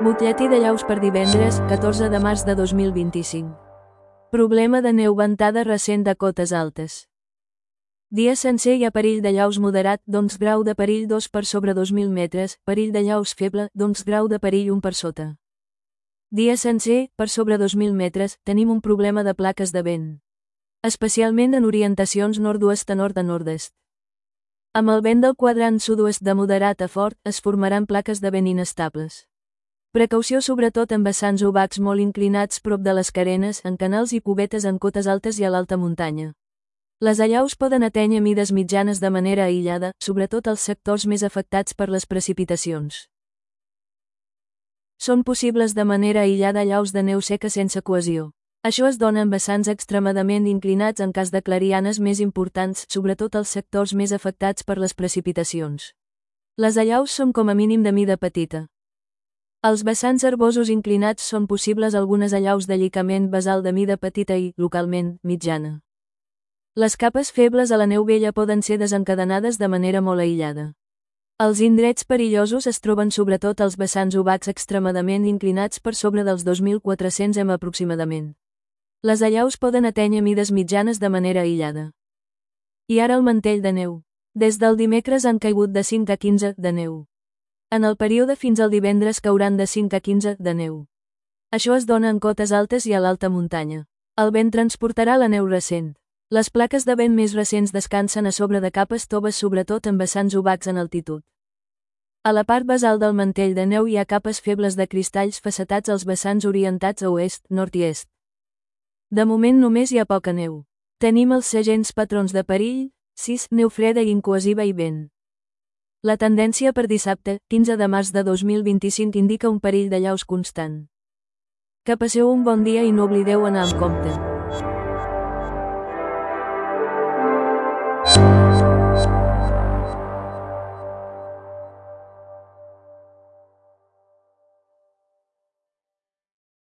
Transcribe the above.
Butlletí de llaus per divendres, 14 de març de 2025. Problema de neu ventada recent de cotes altes. Dia sencer hi ha perill de llaus moderat, doncs grau de perill 2 per sobre 2.000 metres, perill de llaus feble, doncs grau de perill 1 per sota. Dia sencer, per sobre 2.000 metres, tenim un problema de plaques de vent. Especialment en orientacions nord-oest a nord a nord-est. Amb el vent del quadrant sud-oest de moderat a fort, es formaran plaques de vent inestables. Precaució sobretot en vessants obacs molt inclinats prop de les carenes, en canals i cubetes en cotes altes i a l'alta muntanya. Les allaus poden atènyer mides mitjanes de manera aïllada, sobretot als sectors més afectats per les precipitacions. Són possibles de manera aïllada allaus de neu seca sense cohesió. Això es dona en vessants extremadament inclinats en cas de clarianes més importants, sobretot als sectors més afectats per les precipitacions. Les allaus són com a mínim de mida petita. Als vessants herbosos inclinats són possibles algunes allaus de llicament basal de mida petita i, localment, mitjana. Les capes febles a la neu vella poden ser desencadenades de manera molt aïllada. Els indrets perillosos es troben sobretot als vessants obacs extremadament inclinats per sobre dels 2.400 m aproximadament. Les allaus poden atènyer mides mitjanes de manera aïllada. I ara el mantell de neu. Des del dimecres han caigut de 5 a 15 de neu. En el període fins al divendres cauran de 5 a 15 de neu. Això es dona en cotes altes i a l'alta muntanya. El vent transportarà la neu recent. Les plaques de vent més recents descansen a sobre de capes toves sobretot en vessants obacs en altitud. A la part basal del mantell de neu hi ha capes febles de cristalls facetats als vessants orientats a oest, nord i est. De moment només hi ha poca neu. Tenim els segents patrons de perill, 6, neu freda i incohesiva i vent. La tendència per dissabte, 15 de març de 2025 indica un perill de llaus constant. Que passeu un bon dia i no oblideu anar amb compte.